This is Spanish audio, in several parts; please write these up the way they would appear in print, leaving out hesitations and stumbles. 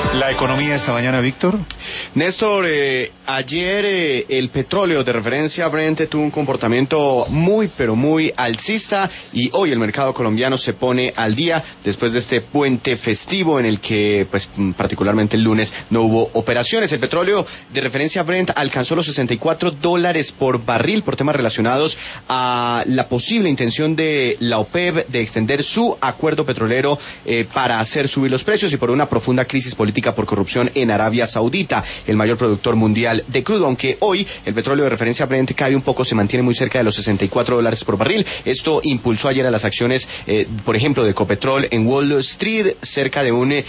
La economía esta mañana, Víctor. Néstor, ayer el petróleo de referencia Brent tuvo un comportamiento pero muy alcista, y hoy el mercado colombiano se pone al día después de este puente festivo en el que, particularmente el lunes, no hubo operaciones. El petróleo de referencia Brent alcanzó los $64 por barril por temas relacionados a la posible intención de la OPEP de extender su acuerdo petrolero para hacer subir los precios, y por una profunda crisis política por corrupción en Arabia Saudita, el mayor productor mundial de crudo. Aunque hoy el petróleo de referencia Brent cae un poco, se mantiene muy cerca de los $64 por barril. Esto impulsó ayer a las acciones, por ejemplo, de Ecopetrol en Wall Street, cerca de un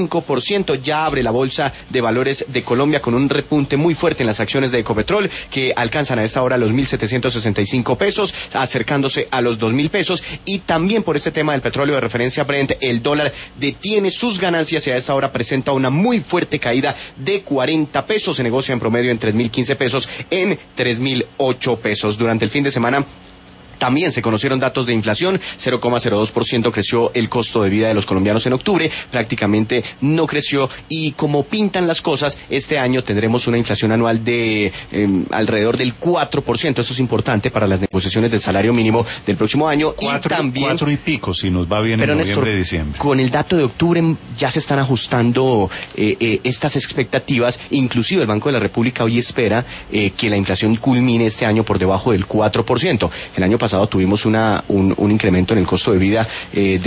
5%. Ya abre la bolsa de valores de Colombia con un repunte muy fuerte en las acciones de Ecopetrol, que alcanzan a esta hora los 1.765 pesos, acercándose a los 2.000 pesos. Y también por este tema del petróleo de referencia Brent, el dólar detiene sus ganancias y a esta hora presenta una muy fuerte caída de 40 pesos. Se negocia en promedio en 3.015 pesos, en 3.008 pesos. Durante el fin de semana también se conocieron datos de inflación. 0,02% creció el costo de vida de los colombianos en octubre, prácticamente no creció, y como pintan las cosas, este año tendremos una inflación anual de alrededor del 4%. Eso es importante para las negociaciones del salario mínimo del próximo año. Y también 4 y pico, si nos va bien en noviembre y diciembre. Con el dato de octubre ya se están ajustando estas expectativas. Inclusive el Banco de la República hoy espera que la inflación culmine este año por debajo del 4%. El año pasado tuvimos un incremento en el costo de vida de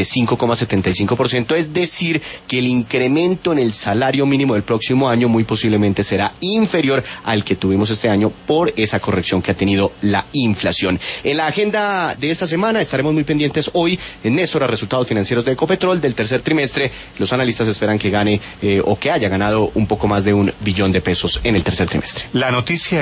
5,75%, es decir, que el incremento en el salario mínimo del próximo año muy posiblemente será inferior al que tuvimos este año por esa corrección que ha tenido la inflación. En la agenda de esta semana estaremos muy pendientes hoy en Néstor a resultados financieros de Ecopetrol del tercer trimestre. Los analistas esperan que gane o que haya ganado un poco más de $1 billón en el tercer trimestre. La noticia